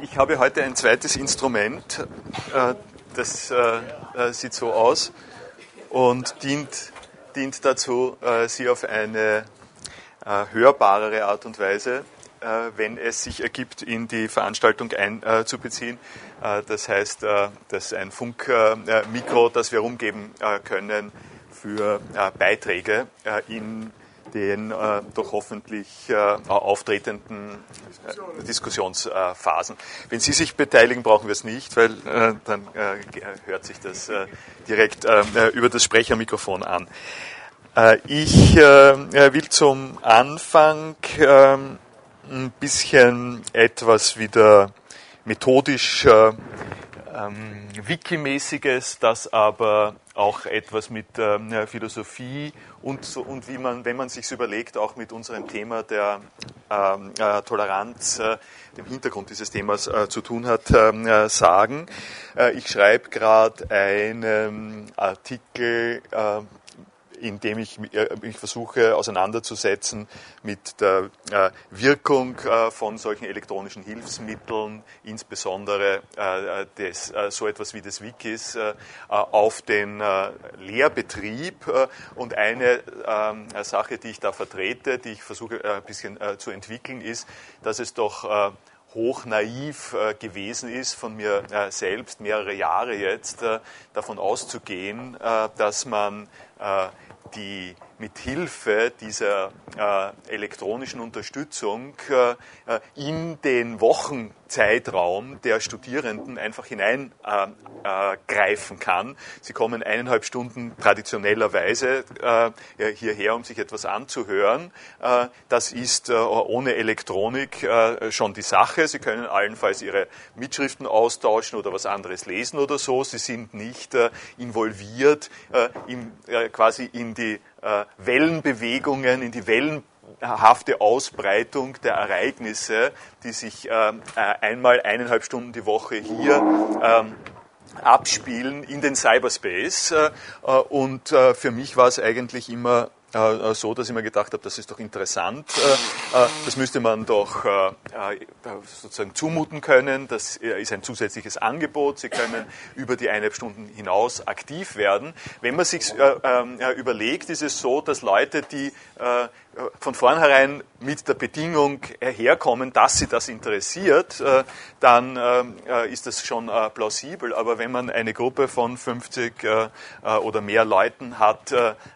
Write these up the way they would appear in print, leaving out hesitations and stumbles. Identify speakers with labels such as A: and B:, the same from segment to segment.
A: Ich habe heute ein zweites Instrument, das sieht so aus und dient dazu, Sie auf eine hörbarere Art und Weise, wenn es sich ergibt, in die Veranstaltung einzubeziehen. Das heißt, das ist ein Funkmikro, das wir rumgeben können für Beiträge in den doch hoffentlich auftretenden Diskussionsphasen. Wenn Sie sich beteiligen, brauchen wir es nicht, weil dann hört sich das direkt über das Sprechermikrofon an. Ich will zum Anfang ein bisschen etwas wieder methodisch Wikimäßiges, das aber auch etwas mit Philosophie und wie man, wenn man sich überlegt, auch mit unserem Thema der Toleranz, dem Hintergrund dieses Themas zu tun hat, sagen. Ich schreibe gerade einen Artikel, in dem ich versuche auseinanderzusetzen mit der Wirkung von solchen elektronischen Hilfsmitteln, insbesondere so etwas wie des Wikis, auf den Lehrbetrieb. Und eine Sache, die ich da vertrete, die ich versuche ein bisschen zu entwickeln, ist, dass es doch hochnaiv gewesen ist, von mir selbst mehrere Jahre jetzt davon auszugehen, dass man die mit Hilfe dieser elektronischen Unterstützung in den Wochenzeitraum der Studierenden einfach hineingreifen kann. Sie kommen 1,5 Stunden traditionellerweise hierher, um sich etwas anzuhören. Das ist ohne Elektronik schon die Sache. Sie können allenfalls Ihre Mitschriften austauschen oder was anderes lesen oder so. Sie sind nicht involviert quasi in die Wellenbewegungen, in die wellenhafte Ausbreitung der Ereignisse, die sich einmal 1,5 Stunden die Woche hier abspielen in den Cyberspace. Und für mich war es eigentlich immer so, dass ich mir gedacht habe, das ist doch interessant, das müsste man doch sozusagen zumuten können, das ist ein zusätzliches Angebot, Sie können über die 1,5 Stunden hinaus aktiv werden. Wenn man sich überlegt, ist es so, dass Leute, die von vornherein mit der Bedingung herkommen, dass sie das interessiert, dann ist das schon plausibel. Aber wenn man eine Gruppe von 50 oder mehr Leuten hat,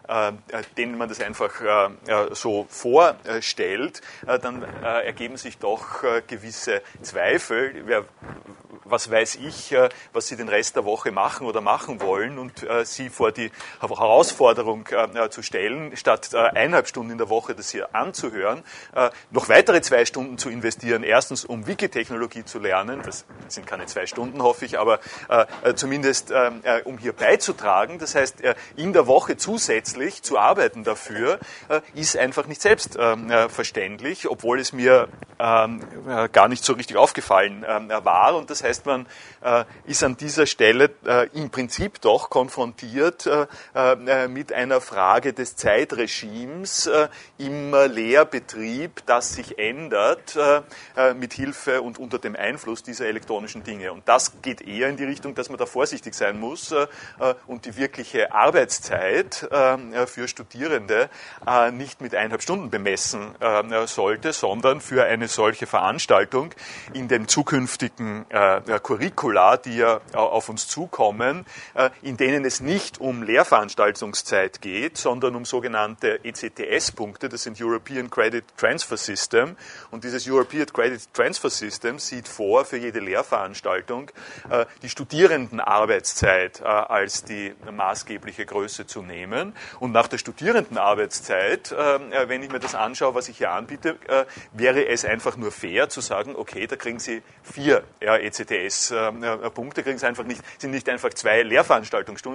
A: denen man das einfach so vorstellt, dann ergeben sich doch gewisse Zweifel. Was weiß ich, was sie den Rest der Woche machen oder machen wollen, und sie vor die Herausforderung zu stellen, statt 1,5 Stunden in der Woche das hier anzuhören, noch weitere 2 Stunden zu investieren, erstens um Wiki-Technologie zu lernen, das sind keine 2 Stunden, hoffe ich, aber zumindest um hier beizutragen, das heißt, in der Woche zusätzlich zu arbeiten dafür, ist einfach nicht selbstverständlich, obwohl es mir gar nicht so richtig aufgefallen war, und das heißt, man ist an dieser Stelle im Prinzip doch konfrontiert mit einer Frage des Zeitregimes im Lehrbetrieb, das sich ändert mit Hilfe und unter dem Einfluss dieser elektronischen Dinge. Und das geht eher in die Richtung, dass man da vorsichtig sein muss und die wirkliche Arbeitszeit für Studierende nicht mit 1,5 Stunden bemessen sollte, sondern für eine solche Veranstaltung in den zukünftigen Curricula, die ja auf uns zukommen, in denen es nicht um Lehrveranstaltungszeit geht, sondern um sogenannte ECTS-Punkte, das sind European Credit Transfer System, und dieses European Credit Transfer System sieht vor, für jede Lehrveranstaltung die Studierendenarbeitszeit als die maßgebliche Größe zu nehmen, und nach der Studierendenarbeitszeit, wenn ich mir das anschaue, was ich hier anbiete, wäre es einfach nur fair zu sagen, okay, da kriegen Sie 4 ECTS-Punkte, kriegen Sie einfach nicht, sind nicht einfach 2 Lehrveranstaltungsstunden,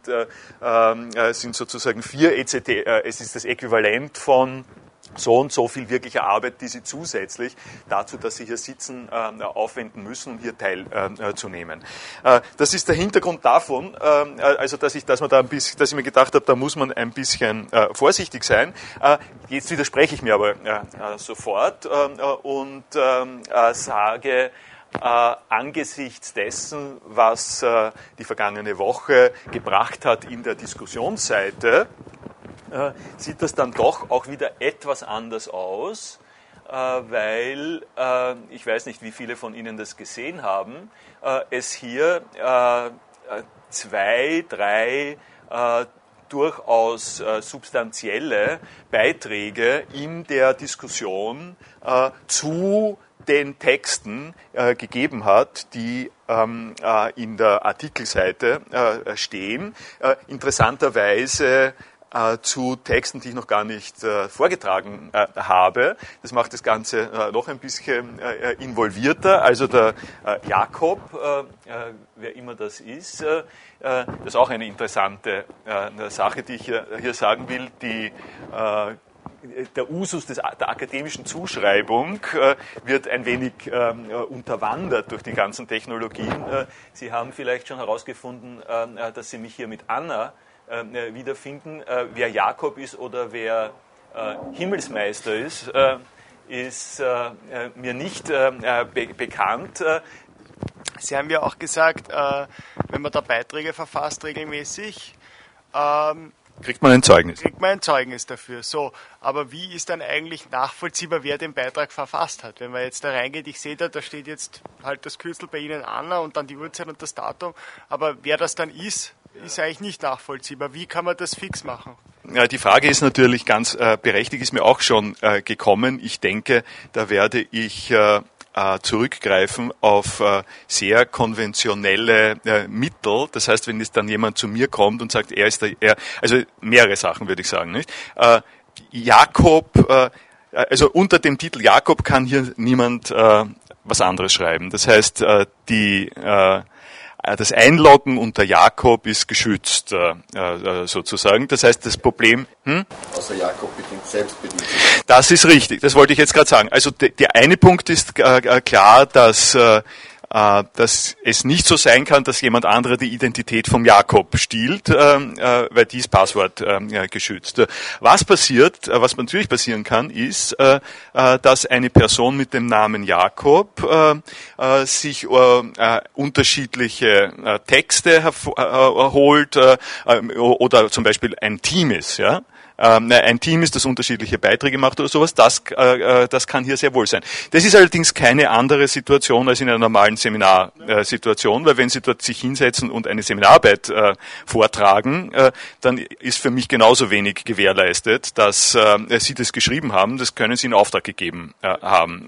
A: sondern sind sozusagen 4 ECTS, es ist das Äquivalent von so und so viel wirkliche Arbeit, die Sie zusätzlich dazu, dass Sie hier sitzen, aufwenden müssen, um hier teilzunehmen. Das ist der Hintergrund davon, also dass ich mir gedacht habe, da muss man ein bisschen vorsichtig sein. Jetzt widerspreche ich mir aber sofort und sage, angesichts dessen, was die vergangene Woche gebracht hat in der Diskussionsseite, sieht das dann doch auch wieder etwas anders aus, weil, ich weiß nicht, wie viele von Ihnen das gesehen haben, es hier 2, 3 durchaus substanzielle Beiträge in der Diskussion zu den Texten gegeben hat, die in der Artikelseite stehen. Interessanterweise zu Texten, die ich noch gar nicht vorgetragen habe. Das macht das Ganze noch ein bisschen involvierter. Also der Jakob, wer immer das ist auch eine interessante Sache, die ich hier sagen will. Der Usus der akademischen Zuschreibung wird ein wenig unterwandert durch die ganzen Technologien. Sie haben vielleicht schon herausgefunden, dass Sie mich hier mit Anna wiederfinden. Wer Jakob ist oder wer Himmelsmeister ist mir nicht bekannt.
B: Sie haben ja auch gesagt, wenn man da Beiträge verfasst regelmäßig,
A: kriegt man ein Zeugnis.
B: Kriegt man ein Zeugnis dafür. So, aber wie ist dann eigentlich nachvollziehbar, wer den Beitrag verfasst hat? Wenn man jetzt da reingeht, ich sehe da steht jetzt halt das Kürzel bei Ihnen Anna und dann die Uhrzeit und das Datum, aber wer das dann ist eigentlich nicht nachvollziehbar. Wie kann man das fix machen?
A: Ja, die Frage ist natürlich ganz berechtigt, ist mir auch schon gekommen. Ich denke, da werde ich zurückgreifen auf sehr konventionelle Mittel. Das heißt, wenn jetzt dann jemand zu mir kommt und sagt, also mehrere Sachen würde ich sagen, nicht? Jakob, also unter dem Titel Jakob kann hier niemand was anderes schreiben. Das heißt, das Einloggen unter Jakob ist geschützt, sozusagen. Das heißt, das Problem...
C: Außer Jakob bedingt selbstbedingt.
A: Das ist richtig, das wollte ich jetzt gerade sagen. Also der eine Punkt ist klar, dass es nicht so sein kann, dass jemand anderer die Identität vom Jakob stiehlt, weil die ist Passwort geschützt. Was natürlich passieren kann, ist, dass eine Person mit dem Namen Jakob sich unterschiedliche Texte holt oder zum Beispiel ein Team ist, ja. Ein Team ist, das unterschiedliche Beiträge macht oder sowas, das kann hier sehr wohl sein. Das ist allerdings keine andere Situation als in einer normalen Seminarsituation, weil wenn Sie dort sich hinsetzen und eine Seminararbeit vortragen, dann ist für mich genauso wenig gewährleistet, dass Sie das geschrieben haben, das können Sie in Auftrag gegeben haben.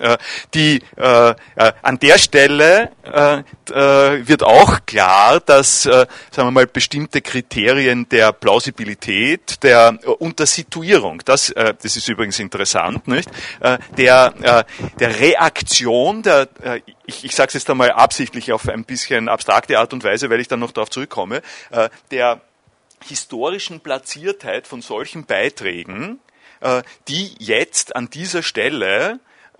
A: An der Stelle wird auch klar, dass, sagen wir mal, bestimmte Kriterien der Plausibilität, der Situierung, das ist übrigens interessant, nicht? Der Reaktion, ich sage es jetzt einmal absichtlich auf ein bisschen abstrakte Art und Weise, weil ich dann noch darauf zurückkomme, der historischen Platziertheit von solchen Beiträgen, die jetzt an dieser Stelle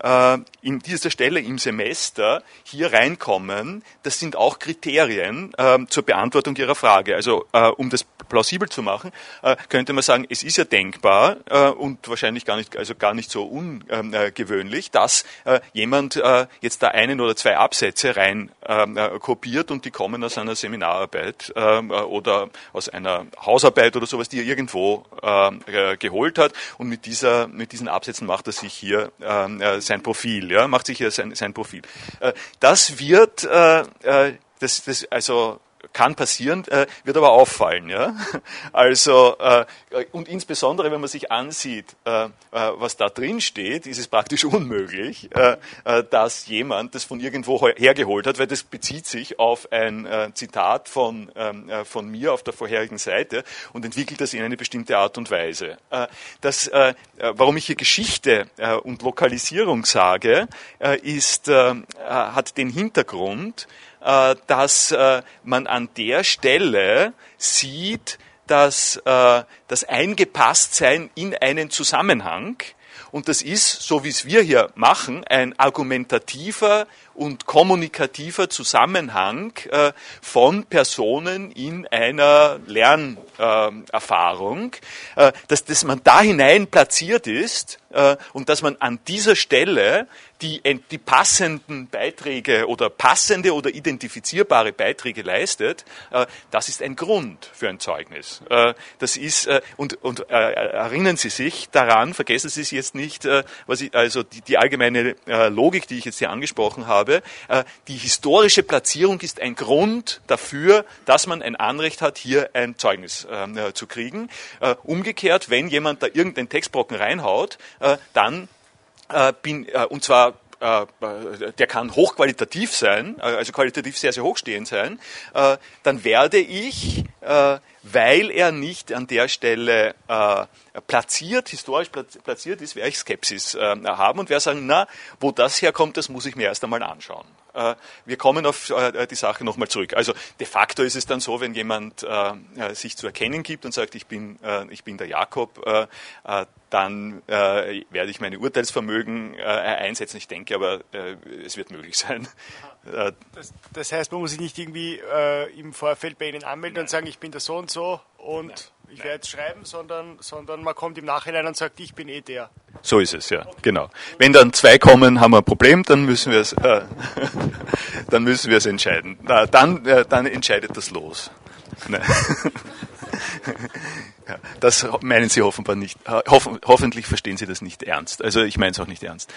A: im Semester hier reinkommen, das sind auch Kriterien zur Beantwortung Ihrer Frage. Also um das plausibel zu machen, könnte man sagen, es ist ja denkbar und wahrscheinlich gar nicht so ungewöhnlich, dass jemand jetzt da einen oder zwei Absätze rein kopiert und die kommen aus einer Seminararbeit oder aus einer Hausarbeit oder sowas, die er irgendwo geholt hat, und mit diesen Absätzen macht er sich hier sein Profil, ja, macht sich hier sein Profil. Das wird, also kann passieren, wird aber auffallen, ja. Also, und insbesondere, wenn man sich ansieht, was da drin steht, ist es praktisch unmöglich, dass jemand das von irgendwo hergeholt hat, weil das bezieht sich auf ein Zitat von mir auf der vorherigen Seite und entwickelt das in eine bestimmte Art und Weise. Warum ich hier Geschichte und Lokalisierung sage, hat den Hintergrund, dass man an der Stelle sieht, dass das Eingepasstsein in einen Zusammenhang, und das ist, so wie es wir hier machen, ein argumentativer und kommunikativer Zusammenhang von Personen in einer Lernerfahrung, dass man da hinein platziert ist und dass man an dieser Stelle die passenden Beiträge oder passende oder identifizierbare Beiträge leistet, das ist ein Grund für ein Zeugnis. Das ist, und erinnern Sie sich daran, vergessen Sie es jetzt nicht, also die allgemeine Logik, die ich jetzt hier angesprochen habe, die historische Platzierung ist ein Grund dafür, dass man ein Anrecht hat, hier ein Zeugnis zu kriegen. Umgekehrt, wenn jemand da irgendeinen Textbrocken reinhaut, dann und zwar der kann hochqualitativ sein, also qualitativ sehr, sehr hochstehend sein, dann werde ich, weil er nicht an der Stelle historisch platziert ist, werde ich Skepsis haben und werde sagen, na, wo das herkommt, das muss ich mir erst einmal anschauen. Wir kommen auf die Sache nochmal zurück. Also de facto ist es dann so, wenn jemand sich zu erkennen gibt und sagt, ich bin der Jakob, dann werde ich meine Urteilsvermögen einsetzen. Ich denke aber, es wird möglich sein.
B: Das heißt, man muss sich nicht irgendwie im Vorfeld bei Ihnen anmelden und sagen, ich bin der so und so und ich werde jetzt schreiben, sondern man kommt im Nachhinein und sagt, ich bin der.
A: So ist es, ja, okay. Genau. Wenn dann zwei kommen, haben wir ein Problem, dann müssen wir es entscheiden. Dann entscheidet das Los. Ja, das meinen Sie offenbar nicht. Hoffentlich verstehen Sie das nicht ernst. Also ich meine es auch nicht ernst.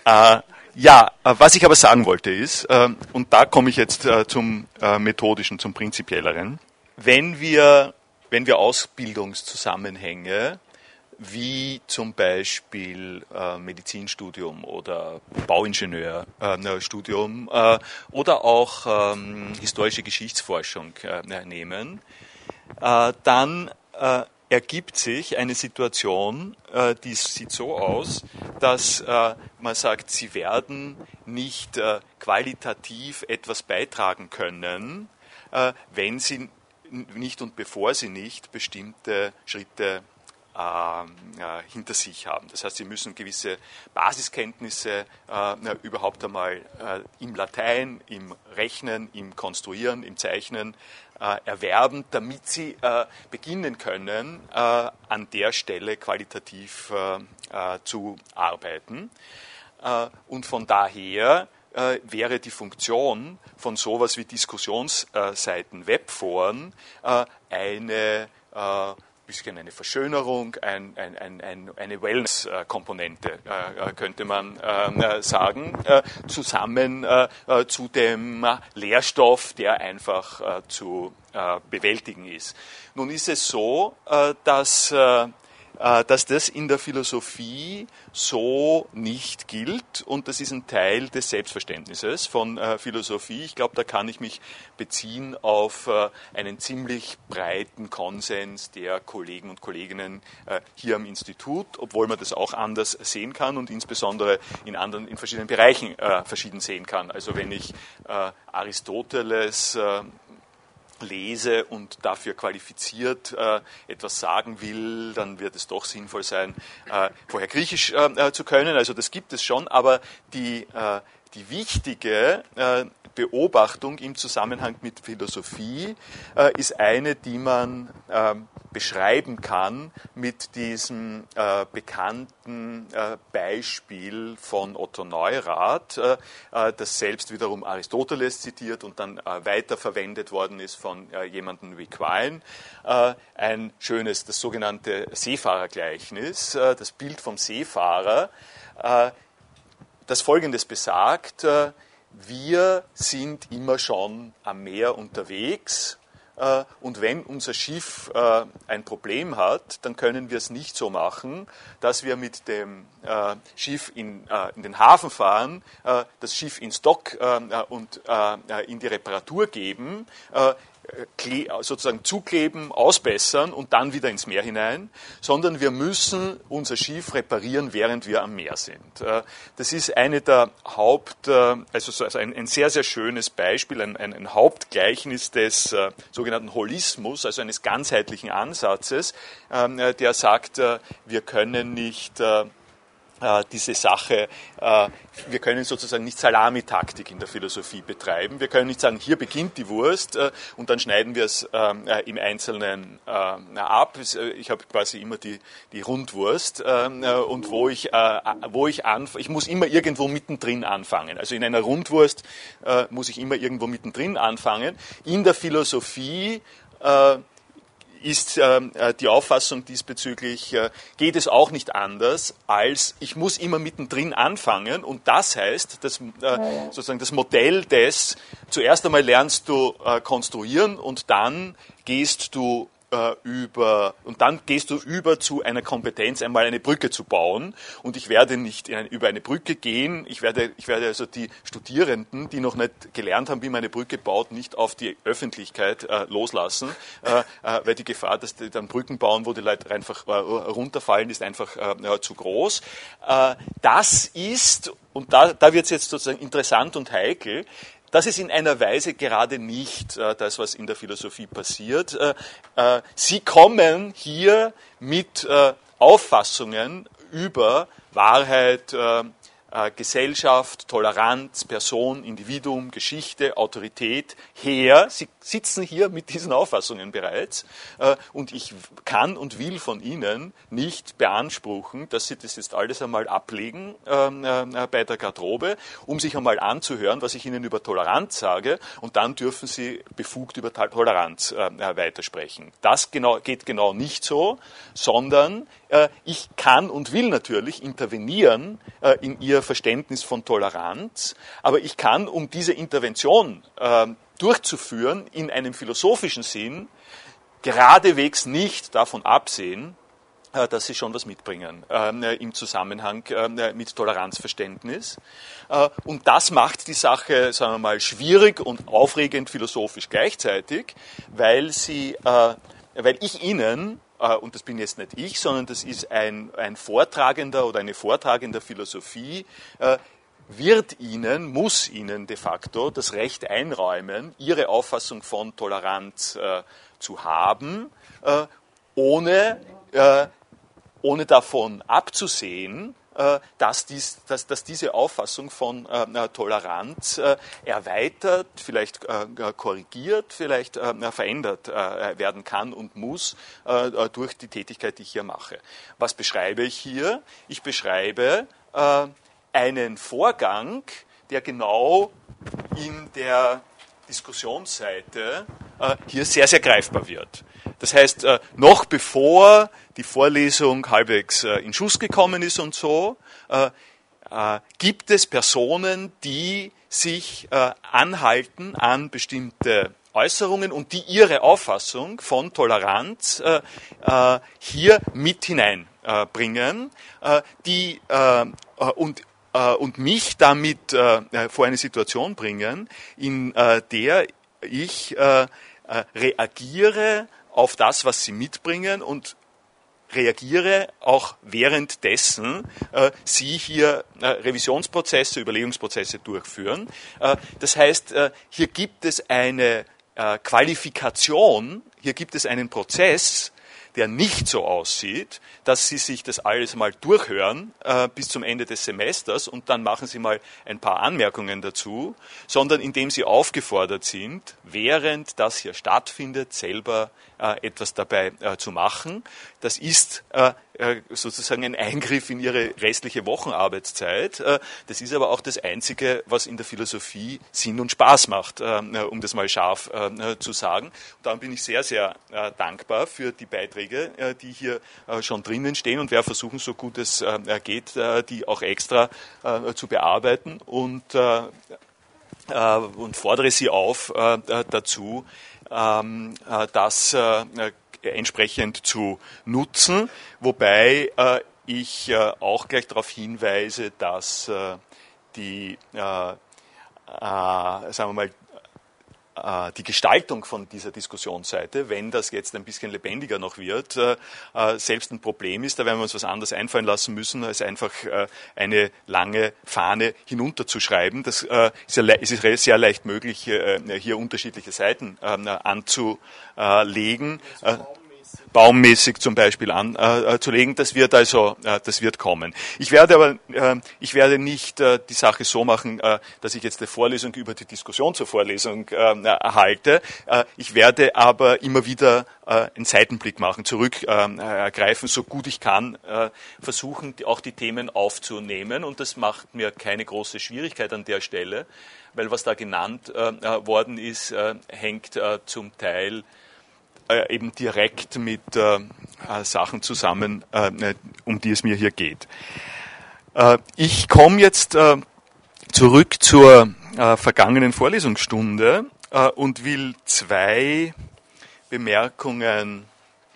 A: Was ich aber sagen wollte ist, und da komme ich jetzt zum Methodischen, zum Prinzipielleren, wenn wir Ausbildungszusammenhänge wie zum Beispiel Medizinstudium oder Bauingenieurstudium oder auch historische Geschichtsforschung nehmen, dann ergibt sich eine Situation, die sieht so aus, dass man sagt, sie werden nicht qualitativ etwas beitragen können, wenn sie nicht und bevor sie nicht bestimmte Schritte hinter sich haben. Das heißt, sie müssen gewisse Basiskenntnisse überhaupt einmal im Latein, im Rechnen, im Konstruieren, im Zeichnen erwerben, damit sie beginnen können, an der Stelle qualitativ zu arbeiten. Und von daher wäre die Funktion von sowas wie Diskussionsseiten, Webforen eine Verschönerung, eine Wellness-Komponente, könnte man sagen, zusammen zu dem Lehrstoff, der einfach zu bewältigen ist. Nun ist es so, dass das in der Philosophie so nicht gilt und das ist ein Teil des Selbstverständnisses von Philosophie. Ich glaube, da kann ich mich beziehen auf einen ziemlich breiten Konsens der Kollegen und Kolleginnen hier am Institut, obwohl man das auch anders sehen kann und insbesondere in verschiedenen Bereichen verschieden sehen kann. Also wenn ich Aristoteles lese und dafür qualifiziert etwas sagen will, dann wird es doch sinnvoll sein, vorher Griechisch zu können. Also das gibt es schon, aber die wichtige Beobachtung im Zusammenhang mit Philosophie ist eine, die man beschreiben kann mit diesem bekannten Beispiel von Otto Neurath, das selbst wiederum Aristoteles zitiert und dann weiterverwendet worden ist von jemandem wie Quine. Ein schönes, das sogenannte Seefahrergleichnis, das Bild vom Seefahrer, das Folgendes besagt: Wir sind immer schon am Meer unterwegs und wenn unser Schiff ein Problem hat, dann können wir es nicht so machen, dass wir mit dem Schiff in den Hafen fahren, das Schiff ins Dock und in die Reparatur geben, sozusagen zukleben, ausbessern und dann wieder ins Meer hinein, sondern wir müssen unser Schiff reparieren, während wir am Meer sind. Das ist eine der also ein sehr, sehr schönes Beispiel, ein Hauptgleichnis des sogenannten Holismus, also eines ganzheitlichen Ansatzes, der sagt, wir können nicht diese Sache, wir können sozusagen nicht Salamitaktik in der Philosophie betreiben. Wir können nicht sagen, hier beginnt die Wurst und dann schneiden wir es im Einzelnen ab. Ich habe quasi immer die Rundwurst und ich muss immer irgendwo mittendrin anfangen. Also in einer Rundwurst muss ich immer irgendwo mittendrin anfangen. In der Philosophie ist die Auffassung diesbezüglich, geht es auch nicht anders, als ich muss immer mittendrin anfangen und das heißt, dass, sozusagen das Modell des, zuerst einmal lernst du konstruieren und dann gehst du über zu einer Kompetenz, einmal eine Brücke zu bauen. Und ich werde nicht über eine Brücke gehen. Ich werde also die Studierenden, die noch nicht gelernt haben, wie man eine Brücke baut, nicht auf die Öffentlichkeit loslassen, weil die Gefahr, dass die dann Brücken bauen, wo die Leute einfach runterfallen, ist einfach zu groß. Das ist, und da wird es jetzt sozusagen interessant und heikel, das ist in einer Weise gerade nicht das, was in der Philosophie passiert. Sie kommen hier mit Auffassungen über Wahrheit, Gesellschaft, Toleranz, Person, Individuum, Geschichte, Autorität her. Sie sitzen hier mit diesen Auffassungen bereits und ich kann und will von Ihnen nicht beanspruchen, dass Sie das jetzt alles einmal ablegen bei der Garderobe, um sich einmal anzuhören, was ich Ihnen über Toleranz sage und dann dürfen Sie befugt über Toleranz weitersprechen. Das geht genau nicht so, sondern ich kann und will natürlich intervenieren in Ihr Verständnis von Toleranz, aber ich kann, um diese Intervention durchzuführen, in einem philosophischen Sinn, geradewegs nicht davon absehen, dass sie schon was mitbringen im Zusammenhang mit Toleranzverständnis. Und das macht die Sache, sagen wir mal, schwierig und aufregend philosophisch gleichzeitig, weil ich Ihnen, und das bin jetzt nicht ich, sondern das ist ein Vortragender oder eine Vortragende Philosophie, muss Ihnen de facto das Recht einräumen, Ihre Auffassung von Toleranz zu haben, ohne davon abzusehen, dass diese Auffassung von Toleranz erweitert, vielleicht korrigiert, vielleicht verändert werden kann und muss durch die Tätigkeit, die ich hier mache. Was beschreibe ich hier? Ich beschreibe einen Vorgang, der genau in der Diskussionsseite hier sehr, sehr greifbar wird. Das heißt, noch bevor die Vorlesung halbwegs in Schuss gekommen ist und so, gibt es Personen, die sich anhalten an bestimmte Äußerungen und die ihre Auffassung von Toleranz hier mit hineinbringen, und mich damit vor eine Situation bringen, in der ich reagiere auf das, was sie mitbringen und reagiere auch währenddessen sie hier Revisionsprozesse, Überlegungsprozesse durchführen. Das heißt, hier gibt es eine Qualifikation, hier gibt es einen Prozess, der nicht so aussieht, dass Sie sich das alles mal durchhören bis zum Ende des Semesters und dann machen Sie mal ein paar Anmerkungen dazu, sondern indem Sie aufgefordert sind, während das hier stattfindet, selber etwas dabei zu machen. Das ist sozusagen ein Eingriff in Ihre restliche Wochenarbeitszeit. Das ist aber auch das Einzige, was in der Philosophie Sinn und Spaß macht, um das mal scharf zu sagen. Und darum bin ich sehr, sehr dankbar für die Beiträge, die hier schon drinnen stehen und werde versuchen, so gut es geht, die auch extra zu bearbeiten und fordere Sie auf dazu, das entsprechend zu nutzen, wobei ich auch gleich darauf hinweise, dass die, sagen wir mal, die Gestaltung von dieser Diskussionsseite, wenn das jetzt ein bisschen lebendiger noch wird, selbst ein Problem ist. Da werden wir uns was anderes einfallen lassen müssen, als einfach eine lange Fahne hinunterzuschreiben. Das ist sehr leicht möglich, hier unterschiedliche Seiten anzulegen. baummäßig zum Beispiel anzulegen. Das wird kommen. Ich werde nicht die Sache so machen, dass ich jetzt eine Vorlesung über die Diskussion zur Vorlesung halte. Ich werde aber immer wieder einen Seitenblick machen, zurückgreifen, so gut ich kann, versuchen auch die Themen aufzunehmen, und das macht mir keine große Schwierigkeit an der Stelle, weil was da genannt worden ist, hängt zum Teil eben direkt mit Sachen zusammen, um die es mir hier geht. Ich komme jetzt zurück zur vergangenen Vorlesungsstunde und will zwei Bemerkungen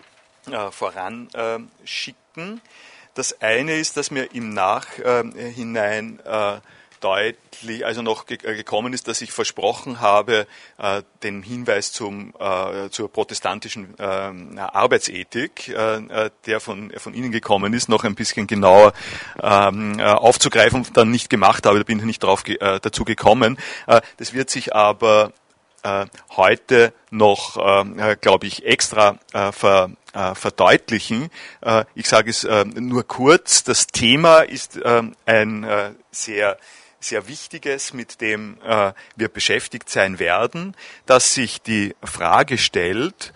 A: voranschicken. Das eine ist, dass mir im Nachhinein deutlich, also noch gekommen ist, dass ich versprochen habe, den Hinweis zur protestantischen Arbeitsethik, der von Ihnen gekommen ist, noch ein bisschen genauer aufzugreifen und dann nicht gemacht habe, da bin ich nicht dazu gekommen. Das wird sich aber heute noch, glaube ich, extra verdeutlichen. Ich sage es nur kurz. Das Thema ist ein sehr Wichtiges, mit dem wir beschäftigt sein werden, dass sich die Frage stellt,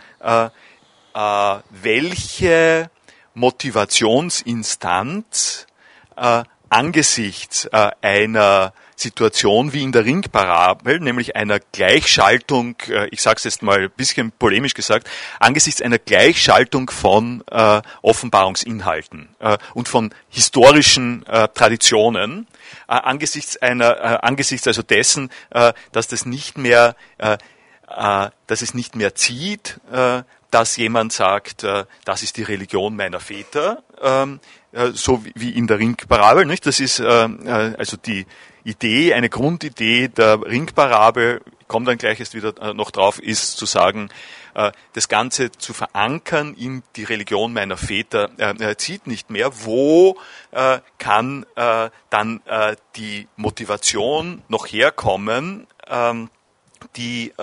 A: welche Motivationsinstanz angesichts einer Situation wie in der Ringparabel, nämlich einer Gleichschaltung, ich sage es jetzt mal ein bisschen polemisch gesagt, angesichts einer Gleichschaltung von Offenbarungsinhalten und von historischen Traditionen, angesichts also dessen, dass es nicht mehr zieht, dass jemand sagt, das ist die Religion meiner Väter, so wie in der Ringparabel, nicht? Das ist also die Idee, eine Grundidee der Ringparabel, ich komme dann gleich erst wieder noch drauf, ist zu sagen, das Ganze zu verankern in die Religion meiner Väter zieht nicht mehr. Wo kann dann die Motivation noch herkommen, die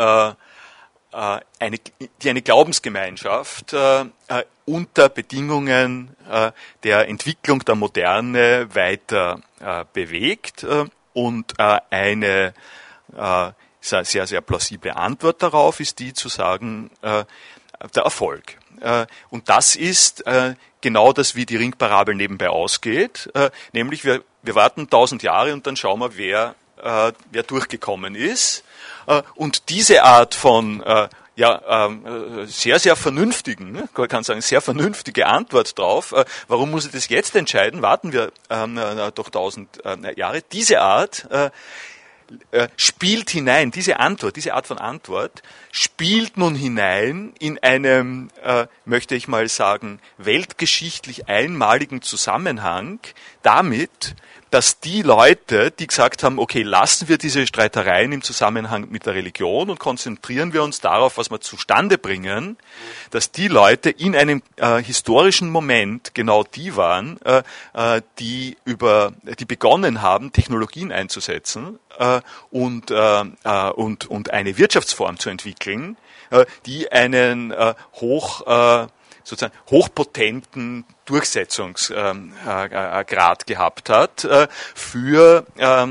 A: eine Glaubensgemeinschaft unter Bedingungen der Entwicklung der Moderne weiter bewegt, und eine sehr, sehr plausible Antwort darauf ist die zu sagen, der Erfolg. Und das ist genau das, wie die Ringparabel nebenbei ausgeht, nämlich wir warten 1000 Jahre und dann schauen wir, wer durchgekommen ist. Und diese Art von sehr, sehr vernünftigen, man kann sagen, sehr vernünftige Antwort drauf, warum muss ich das jetzt entscheiden, warten wir doch 1000 Jahre, diese Art spielt hinein, diese Art von Antwort spielt nun hinein in einem, möchte ich mal sagen, weltgeschichtlich einmaligen Zusammenhang damit, dass die Leute, die gesagt haben, okay, lassen wir diese Streitereien im Zusammenhang mit der Religion und konzentrieren wir uns darauf, was wir zustande bringen, dass die Leute in einem historischen Moment genau die waren, die begonnen haben, Technologien einzusetzen und eine Wirtschaftsform zu entwickeln, die einen hochpotenten Durchsetzungsgrad gehabt hat für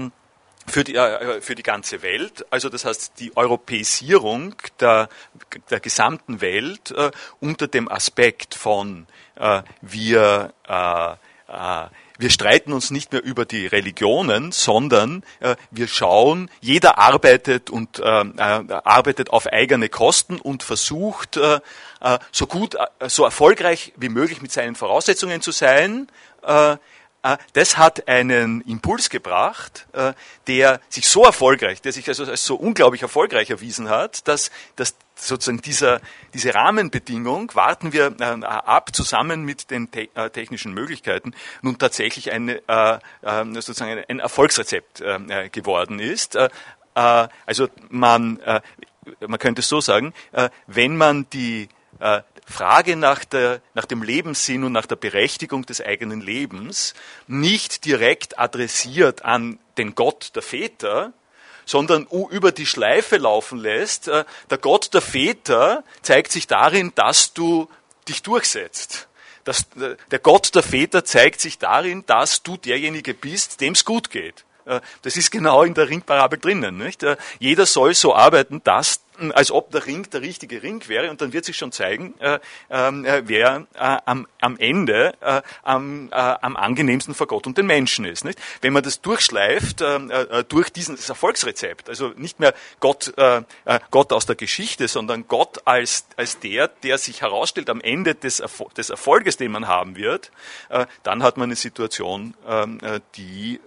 A: die ganze Welt. Also das heißt, die Europäisierung der gesamten Welt unter dem Aspekt von wir streiten uns nicht mehr über die Religionen, sondern wir schauen, jeder arbeitet auf eigene Kosten und versucht, so erfolgreich wie möglich mit seinen Voraussetzungen zu sein. Das hat einen Impuls gebracht, der sich als so unglaublich erfolgreich erwiesen hat, dass sozusagen diese Rahmenbedingung, warten wir ab, zusammen mit den technischen Möglichkeiten, nun tatsächlich sozusagen ein Erfolgsrezept geworden ist. Also man könnte es so sagen, wenn man die Frage nach dem Lebenssinn und nach der Berechtigung des eigenen Lebens nicht direkt adressiert an den Gott der Väter, sondern über die Schleife laufen lässt. Der Gott der Väter zeigt sich darin, dass du dich durchsetzt. Der Gott der Väter zeigt sich darin, dass du derjenige bist, dem es gut geht. Das ist genau in der Ringparabel drinnen. Nicht? Jeder soll so arbeiten, als ob der Ring der richtige Ring wäre, und dann wird sich schon zeigen, wer am Ende am angenehmsten vor Gott und den Menschen ist. Nicht? Wenn man das durchschleift durch das Erfolgsrezept, also nicht mehr Gott aus der Geschichte, sondern Gott als der sich herausstellt am Ende des Erfolges, den man haben wird, dann hat man eine Situation, die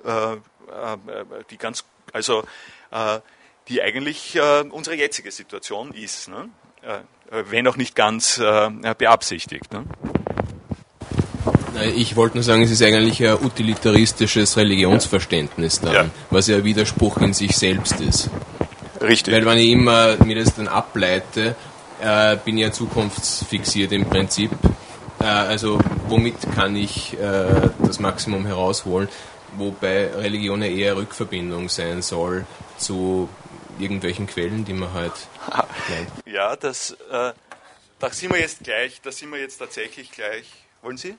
A: eigentlich unsere jetzige Situation ist, ne? Wenn auch nicht ganz beabsichtigt. Ne?
D: Ich wollte nur sagen, es ist eigentlich ein utilitaristisches Religionsverständnis dann, was ja ein Widerspruch in sich selbst ist.
A: Richtig.
D: Weil wenn ich immer mir das dann ableite, bin ich ja zukunftsfixiert im Prinzip. Also womit kann ich das Maximum herausholen? Wobei Religion ja eher Rückverbindung sein soll zu irgendwelchen Quellen, die man halt kennt.
A: Ja, da sind wir jetzt tatsächlich gleich. Wollen Sie?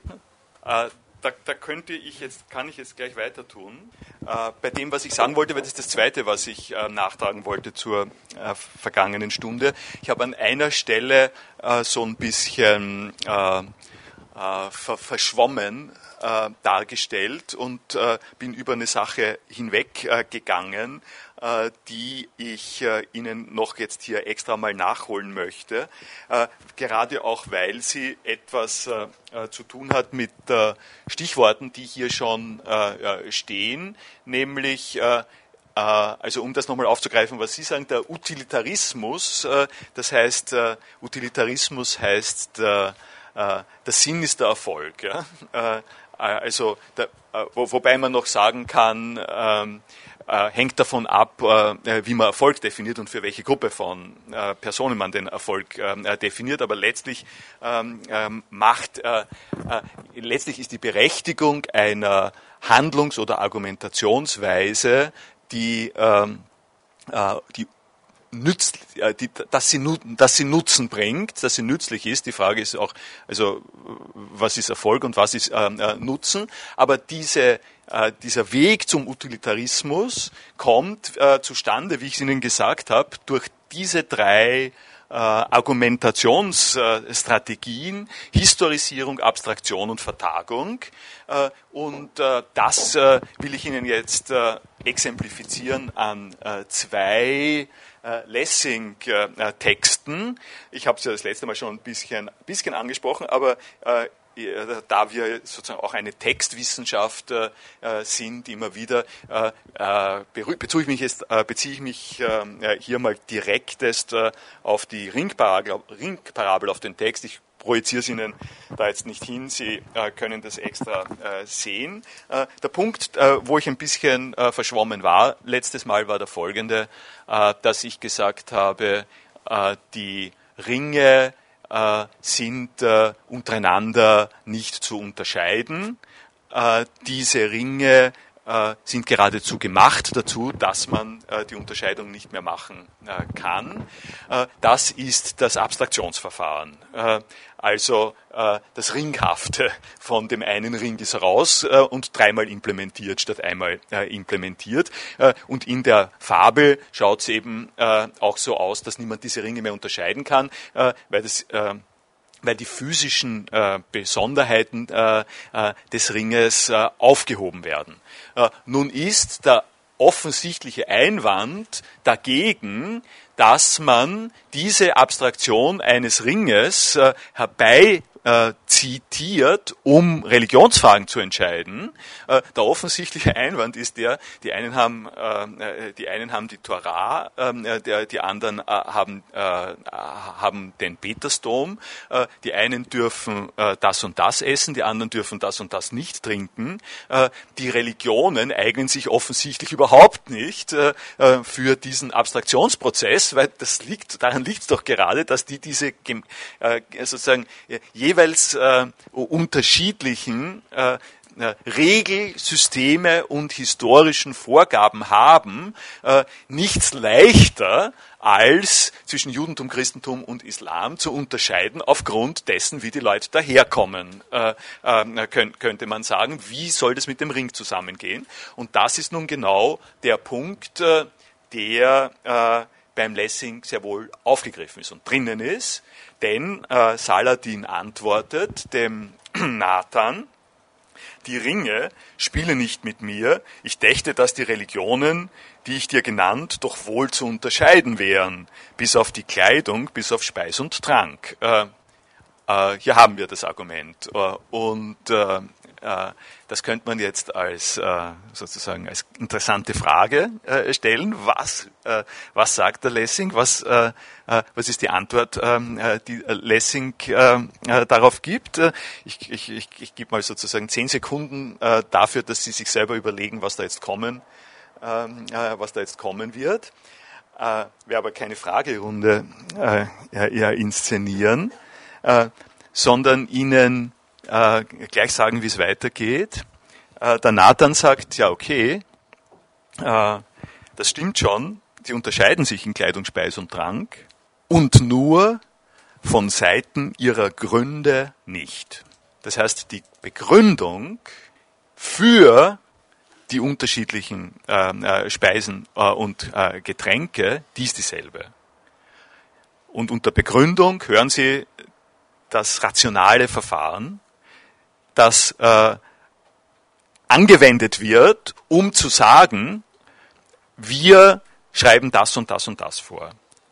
A: Kann ich jetzt gleich weiter tun. Bei dem, was ich sagen wollte, weil das ist das Zweite, was ich nachtragen wollte zur vergangenen Stunde. Ich habe an einer Stelle so ein bisschen verschwommen dargestellt und bin über eine Sache hinweggegangen, die ich Ihnen noch jetzt hier extra mal nachholen möchte, gerade auch, weil sie etwas zu tun hat mit Stichworten, die hier schon stehen, nämlich also um das nochmal aufzugreifen, was Sie sagen, der Utilitarismus, das heißt, Utilitarismus heißt, der Sinn ist der Erfolg. Ja? Also, wobei man noch sagen kann, hängt davon ab, wie man Erfolg definiert und für welche Gruppe von Personen man den Erfolg definiert. Aber letztlich letztlich ist die Berechtigung einer Handlungs- oder Argumentationsweise, dass sie Nutzen bringt, dass sie nützlich ist. Die Frage ist auch, also was ist Erfolg und was ist Nutzen? Aber dieser Weg zum Utilitarismus kommt zustande, wie ich es Ihnen gesagt habe, durch diese drei Argumentationsstrategien: Historisierung, Abstraktion und Vertagung. Und das will ich Ihnen jetzt exemplifizieren an zwei Lessing-Texten. Ich habe es ja das letzte Mal schon ein bisschen angesprochen, aber da wir sozusagen auch eine Textwissenschaft sind, immer wieder beziehe ich mich hier mal direktest auf die Ringparabel, auf den Text. Ich projiziere es Ihnen da jetzt nicht hin, Sie können das extra sehen. Der Punkt, wo ich ein bisschen verschwommen war, letztes Mal war der folgende, dass ich gesagt habe, die Ringe sind untereinander nicht zu unterscheiden. Diese Ringe sind geradezu gemacht dazu, dass man die Unterscheidung nicht mehr machen kann. Das ist das Abstraktionsverfahren. Also das Ringhafte von dem einen Ring ist raus und dreimal implementiert statt einmal implementiert. Und in der Fabel schaut es eben auch so aus, dass niemand diese Ringe mehr unterscheiden kann, weil die physischen Besonderheiten des Ringes aufgehoben werden. Nun ist der offensichtliche Einwand dagegen, dass man diese Abstraktion eines Ringes herbeizitiert, um Religionsfragen zu entscheiden. Der offensichtliche Einwand ist die einen haben die Torah, die anderen haben den Petersdom, die einen dürfen das und das essen, die anderen dürfen das und das nicht trinken. Die Religionen eignen sich offensichtlich überhaupt nicht für diesen Abstraktionsprozess, weil daran liegt es doch gerade, dass die diese sozusagen jeweils unterschiedlichen Regelsysteme und historischen Vorgaben haben, nichts leichter als zwischen Judentum, Christentum und Islam zu unterscheiden aufgrund dessen, wie die Leute daherkommen, könnte man sagen. Wie soll das mit dem Ring zusammengehen? Und das ist nun genau der Punkt, der beim Lessing sehr wohl aufgegriffen ist und drinnen ist, denn Saladin antwortet dem Nathan: Die Ringe spiele nicht mit mir, ich dächte, dass die Religionen, die ich dir genannt, doch wohl zu unterscheiden wären, bis auf die Kleidung, bis auf Speis und Trank. Hier haben wir das Argument. Und das könnte man jetzt als sozusagen als interessante Frage stellen. Was sagt der Lessing? Was ist die Antwort, die Lessing darauf gibt? Ich gebe mal sozusagen 10 Sekunden dafür, dass Sie sich selber überlegen, was da jetzt kommen wird. Wir aber keine Fragerunde inszenieren, sondern Ihnen gleich sagen, wie es weitergeht. Der Nathan sagt, ja okay, das stimmt schon, die unterscheiden sich in Kleidung, Speis und Trank und nur von Seiten ihrer Gründe nicht. Das heißt, die Begründung für die unterschiedlichen Speisen und Getränke, die ist dieselbe. Und unter Begründung hören Sie das rationale Verfahren, das angewendet wird, um zu sagen, wir schreiben das und das und das vor.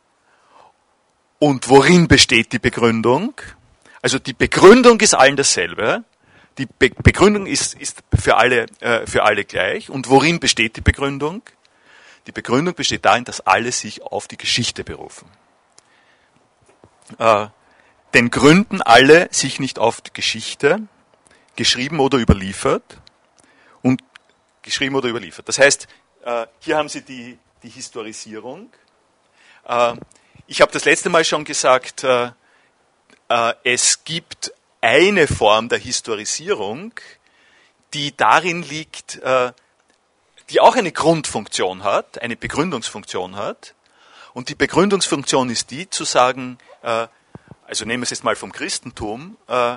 A: Und worin besteht die Begründung? Also die Begründung ist allen dasselbe. Die Begründung ist für alle gleich. Und worin besteht die Begründung? Die Begründung besteht darin, dass alle sich auf die Geschichte berufen. Denn gründen alle sich nicht auf die Geschichte, geschrieben oder überliefert. Das heißt, hier haben Sie die Historisierung. Ich habe das letzte Mal schon gesagt, es gibt eine Form der Historisierung, die darin liegt, die auch eine Grundfunktion hat, eine Begründungsfunktion hat. Und die Begründungsfunktion ist die, zu sagen, also nehmen wir es jetzt mal vom Christentum,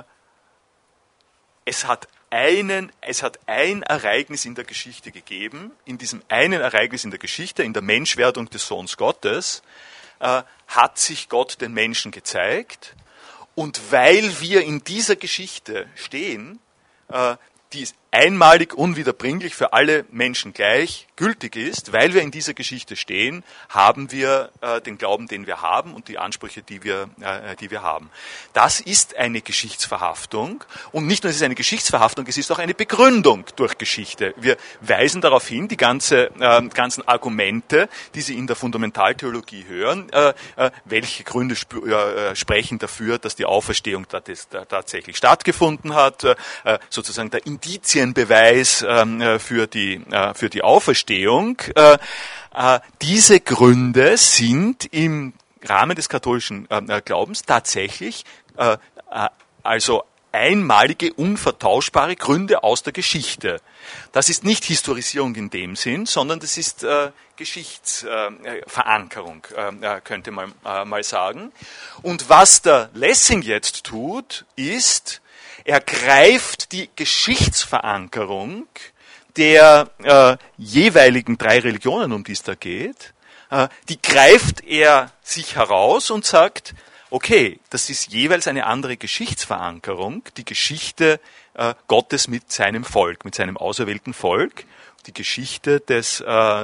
A: es hat ein Ereignis in der Geschichte gegeben. In diesem einen Ereignis in der Geschichte, in der Menschwerdung des Sohns Gottes, hat sich Gott den Menschen gezeigt. Und weil wir in dieser Geschichte stehen, die ist einmalig, unwiederbringlich, für alle Menschen gleich gültig ist, weil wir in dieser Geschichte stehen, haben wir den Glauben, den wir haben und die Ansprüche, die wir haben. Das ist eine Geschichtsverhaftung und nicht nur ist es eine Geschichtsverhaftung, es ist auch eine Begründung durch Geschichte. Wir weisen darauf hin, die ganzen Argumente, die Sie in der Fundamentaltheologie hören, welche Gründe sprechen dafür, dass die Auferstehung tatsächlich stattgefunden hat, sozusagen der Indizienbeweis für die Auferstehung. Diese Gründe sind im Rahmen des katholischen Glaubens tatsächlich also einmalige, unvertauschbare Gründe aus der Geschichte. Das ist nicht Historisierung in dem Sinn, sondern das ist Geschichtsverankerung, könnte man mal sagen. Und was der Lessing jetzt tut, ist, er greift die Geschichtsverankerung der jeweiligen 3 Religionen, um die es da geht, die greift er sich heraus und sagt, okay, das ist jeweils eine andere Geschichtsverankerung, die Geschichte Gottes mit seinem Volk, mit seinem auserwählten Volk, die Geschichte des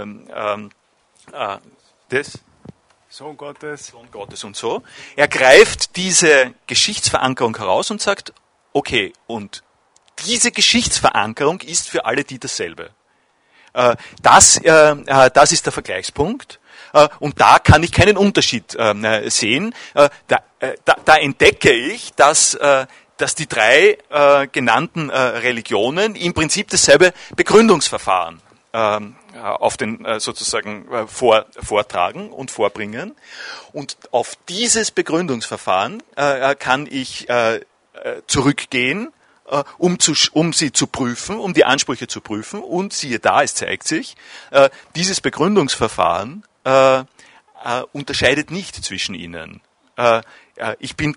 A: Sohn Gottes und so. Er greift diese Geschichtsverankerung heraus und sagt, okay, und diese Geschichtsverankerung ist für alle die dasselbe. Das ist der Vergleichspunkt. Und da kann ich keinen Unterschied sehen. Da entdecke ich, dass die 3 genannten Religionen im Prinzip dasselbe Begründungsverfahren auf den sozusagen vortragen und vorbringen. Und auf dieses Begründungsverfahren kann ich zurückgehen um sie zu prüfen, um die Ansprüche zu prüfen. Und siehe da, es zeigt sich, dieses Begründungsverfahren unterscheidet nicht zwischen ihnen. Ich bin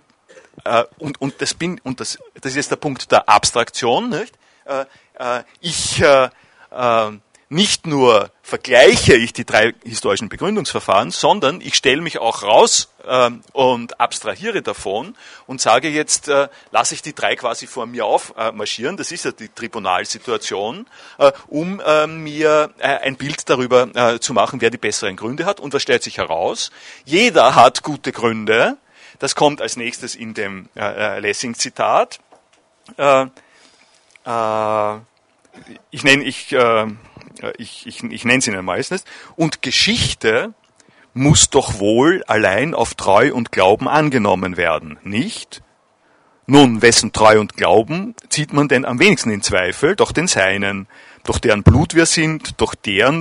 A: das ist jetzt der Punkt der Abstraktion, nicht? Nicht nur vergleiche ich die drei historischen Begründungsverfahren, sondern ich stelle mich auch raus und abstrahiere davon und sage jetzt, lasse ich die drei quasi vor mir aufmarschieren, das ist ja die Tribunalsituation, um mir ein Bild darüber zu machen, wer die besseren Gründe hat. Und was stellt sich heraus? Jeder hat gute Gründe. Das kommt als nächstes in dem Lessing-Zitat. Ich nenne es Ihnen meistens. Und Geschichte muss doch wohl allein auf Treu und Glauben angenommen werden, nicht? Nun, wessen Treu und Glauben zieht man denn am wenigsten in Zweifel? Doch den seinen, doch deren Blut wir sind, doch deren,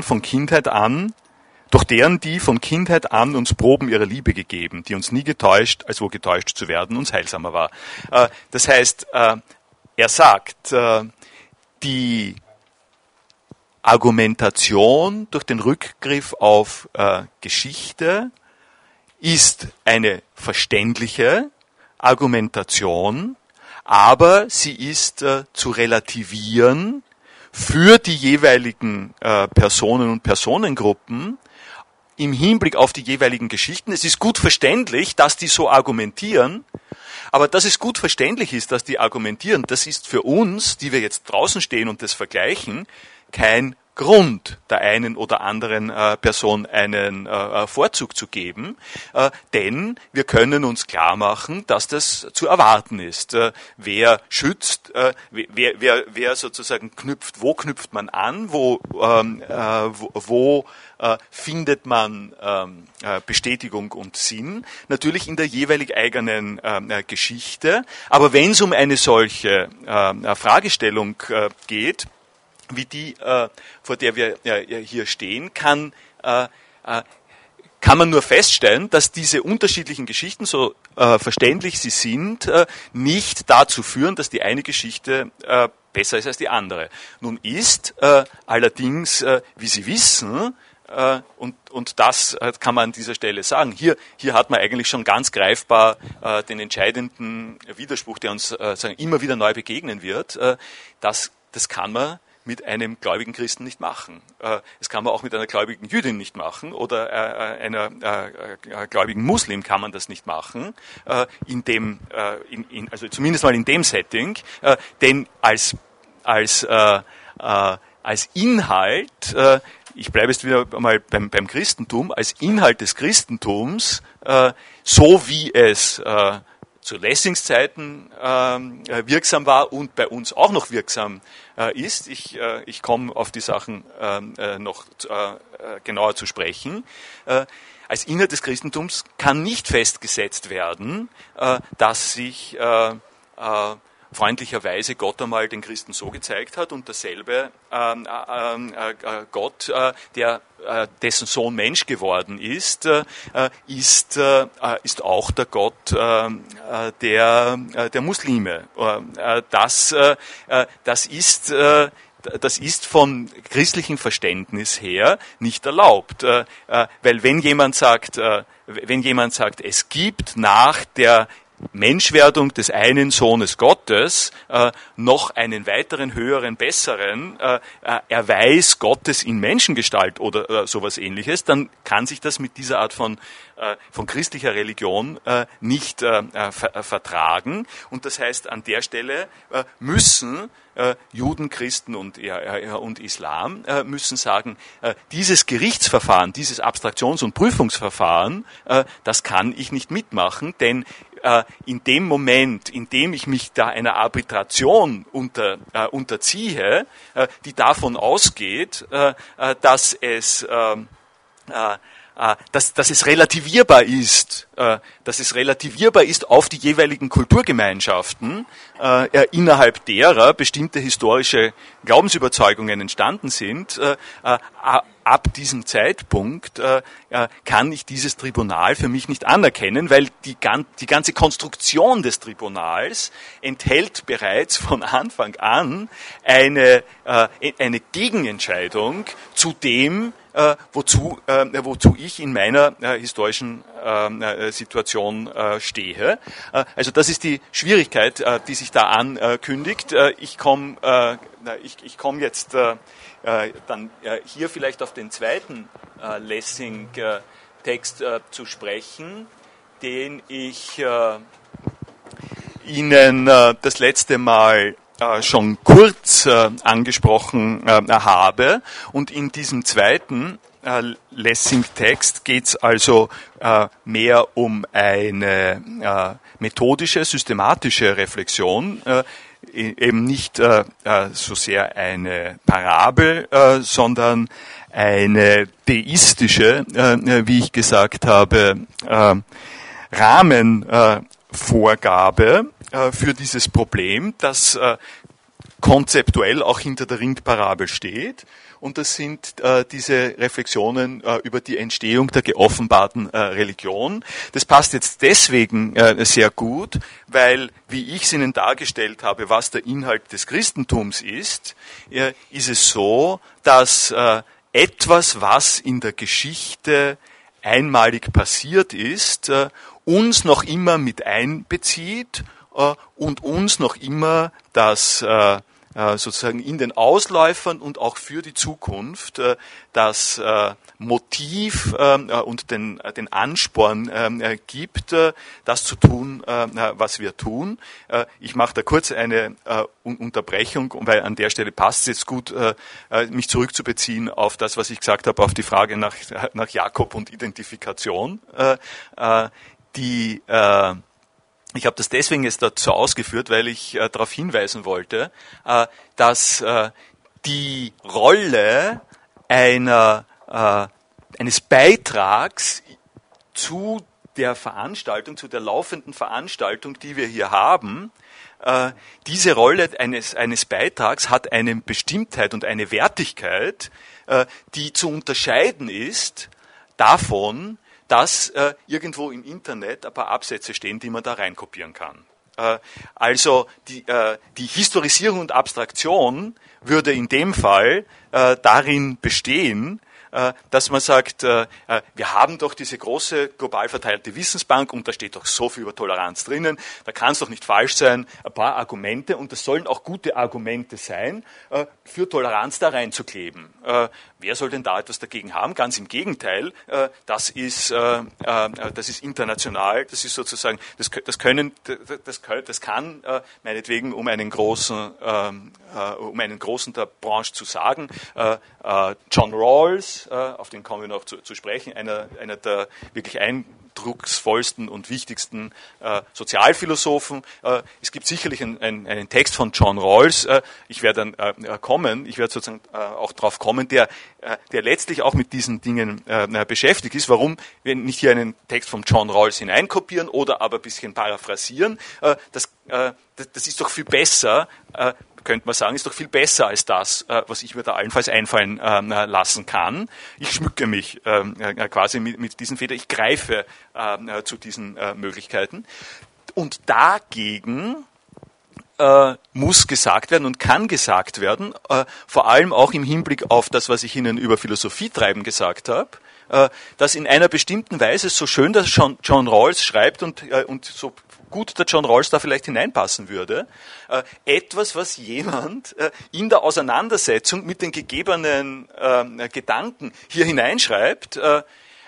A: die von Kindheit an uns Proben ihrer Liebe gegeben, die uns nie getäuscht, als wo getäuscht zu werden uns heilsamer war. Das heißt, er sagt, die Argumentation durch den Rückgriff auf Geschichte ist eine verständliche Argumentation, aber sie ist zu relativieren für die jeweiligen Personen und Personengruppen im Hinblick auf die jeweiligen Geschichten. Es ist gut verständlich, dass die so argumentieren, aber dass es gut verständlich ist, dass die argumentieren, das ist für uns, die wir jetzt draußen stehen und das vergleichen, kein Grund, der einen oder anderen Person einen Vorzug zu geben, denn wir können uns klar machen, dass das zu erwarten ist. Wer schützt, wer sozusagen knüpft, wo knüpft man an, wo findet man Bestätigung und Sinn, natürlich in der jeweilig eigenen Geschichte, aber wenn es um eine solche Fragestellung geht, wie die, vor der wir hier stehen, kann man nur feststellen, dass diese unterschiedlichen Geschichten, so verständlich sie sind, nicht dazu führen, dass die eine Geschichte besser ist als die andere. Nun ist allerdings, wie Sie wissen, und das kann man an dieser Stelle sagen, hier hat man eigentlich schon ganz greifbar den entscheidenden Widerspruch, der uns immer wieder neu begegnen wird. Das kann man mit einem gläubigen Christen nicht machen. Das kann man auch mit einer gläubigen Jüdin nicht machen oder einer gläubigen Muslim kann man das nicht machen, also zumindest mal in dem Setting, denn als Inhalt, ich bleibe jetzt wieder mal beim Christentum, als Inhalt des Christentums, so wie es zu Lessings Zeiten wirksam war und bei uns auch noch wirksam ist. Ich komme auf die Sachen noch genauer zu sprechen. Als Inhalt des Christentums kann nicht festgesetzt werden, dass sich freundlicherweise Gott einmal den Christen so gezeigt hat und derselbe Gott, dessen Sohn Mensch geworden ist, ist auch der Gott der Muslime. Das ist von christlichem Verständnis her nicht erlaubt, weil wenn jemand sagt, es gibt nach der Menschwerdung des einen Sohnes Gottes noch einen weiteren, höheren, besseren Erweis Gottes in Menschengestalt oder sowas Ähnliches, dann kann sich das mit dieser Art von christlicher Religion nicht vertragen. Und das heißt, an der Stelle müssen Juden, Christen und Islam müssen sagen, dieses Gerichtsverfahren, dieses Abstraktions- und Prüfungsverfahren, das kann ich nicht mitmachen, denn in dem Moment, in dem ich mich da einer Arbitration unterziehe, die davon ausgeht, dass es relativierbar ist, auf die jeweiligen Kulturgemeinschaften, innerhalb derer bestimmte historische Glaubensüberzeugungen entstanden sind, ab diesem Zeitpunkt kann ich dieses Tribunal für mich nicht anerkennen, weil die ganze Konstruktion des Tribunals enthält bereits von Anfang an eine Gegenentscheidung zu dem, wozu ich in meiner historischen Situation stehe. Also das ist die Schwierigkeit, die sich da ankündigt. Ich komme jetzt dann hier vielleicht auf den zweiten Lessing-Text zu sprechen, den ich Ihnen das letzte Mal schon kurz angesprochen habe. Und in diesem zweiten Lessing-Text geht es also mehr um eine methodische, systematische Reflexion, eben nicht so sehr eine Parabel, sondern eine deistische, wie ich gesagt habe, Rahmenvorgabe für dieses Problem, das konzeptuell auch hinter der Ringparabel steht. Und das sind diese Reflexionen über die Entstehung der geoffenbarten Religion. Das passt jetzt deswegen sehr gut, weil, wie ich es Ihnen dargestellt habe, was der Inhalt des Christentums ist es so, dass etwas, was in der Geschichte einmalig passiert ist, uns noch immer mit einbezieht und uns noch immer das sozusagen in den Ausläufern und auch für die Zukunft das Motiv und den Ansporn gibt, das zu tun, was wir tun. Ich mache da kurz eine Unterbrechung, weil an der Stelle passt es jetzt gut, mich zurückzubeziehen auf das, was ich gesagt habe, auf die Frage nach Jakob und Identifikation. Ich habe das deswegen jetzt dazu ausgeführt, weil ich darauf hinweisen wollte, dass die Rolle eines Beitrags zu der Veranstaltung, zu der laufenden Veranstaltung, die wir hier haben, diese Rolle eines Beitrags hat eine Bestimmtheit und eine Wertigkeit, die zu unterscheiden ist davon, dass irgendwo im Internet ein paar Absätze stehen, die man da reinkopieren kann. Also die Historisierung und Abstraktion würde in dem Fall darin bestehen, dass man sagt, wir haben doch diese große global verteilte Wissensbank und da steht doch so viel über Toleranz drinnen, da kann es doch nicht falsch sein, ein paar Argumente, und das sollen auch gute Argumente sein, für Toleranz da reinzukleben. Wer soll denn da etwas dagegen haben? Ganz im Gegenteil, das ist international, das ist sozusagen, das kann meinetwegen, um einen großen der Branche zu sagen, John Rawls, auf den kommen wir noch zu sprechen, einer der wirklich eindrucksvollsten und wichtigsten Sozialphilosophen. Es gibt sicherlich einen Text von John Rawls, ich werde sozusagen auch drauf kommen, der letztlich auch mit diesen Dingen beschäftigt ist. Warum wir nicht hier einen Text von John Rawls hineinkopieren oder aber ein bisschen paraphrasieren? Das ist doch viel besser, könnte man sagen, ist doch viel besser als das, was ich mir da allenfalls einfallen lassen kann. Ich schmücke mich quasi mit diesen Federn, ich greife zu diesen Möglichkeiten. Und dagegen muss gesagt werden und kann gesagt werden, vor allem auch im Hinblick auf das, was ich Ihnen über Philosophietreiben gesagt habe, dass in einer bestimmten Weise, so schön das John Rawls schreibt und so gut der John Rawls da vielleicht hineinpassen würde, etwas, was jemand in der Auseinandersetzung mit den gegebenen Gedanken hier hineinschreibt, es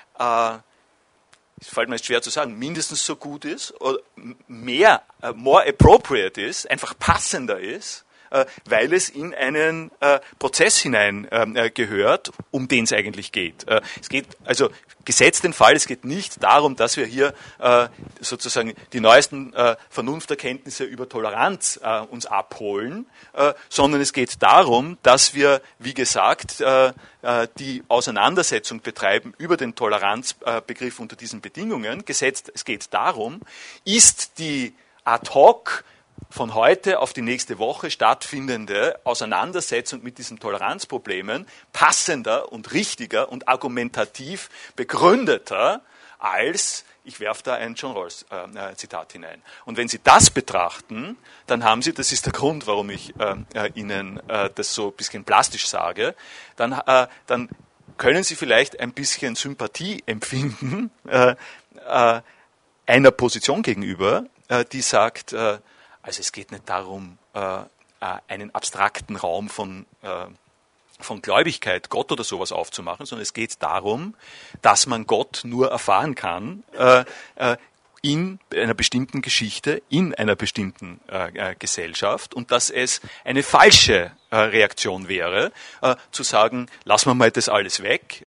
A: fällt mir jetzt schwer zu sagen, mindestens so gut ist oder more appropriate ist, einfach passender ist, weil es in einen Prozess hinein gehört, um den es eigentlich geht. Es geht also, gesetzt den Fall, es geht nicht darum, dass wir hier sozusagen die neuesten Vernunfterkenntnisse über Toleranz uns abholen, sondern es geht darum, dass wir, wie gesagt, die Auseinandersetzung betreiben über den Toleranzbegriff unter diesen Bedingungen. Gesetzt, es geht darum, ist die ad hoc von heute auf die nächste Woche stattfindende Auseinandersetzung mit diesen Toleranzproblemen passender und richtiger und argumentativ begründeter als, ich werfe da ein John Rawls Zitat hinein. Und wenn Sie das betrachten, dann haben Sie, das ist der Grund, warum ich Ihnen das so ein bisschen plastisch sage, dann können Sie vielleicht ein bisschen Sympathie empfinden einer Position gegenüber, die sagt, also es geht nicht darum, einen abstrakten Raum von Gläubigkeit, Gott oder sowas aufzumachen, sondern es geht darum, dass man Gott nur erfahren kann in einer bestimmten Geschichte, in einer bestimmten Gesellschaft und dass es eine falsche Reaktion wäre, zu sagen, lassen wir mal das alles weg,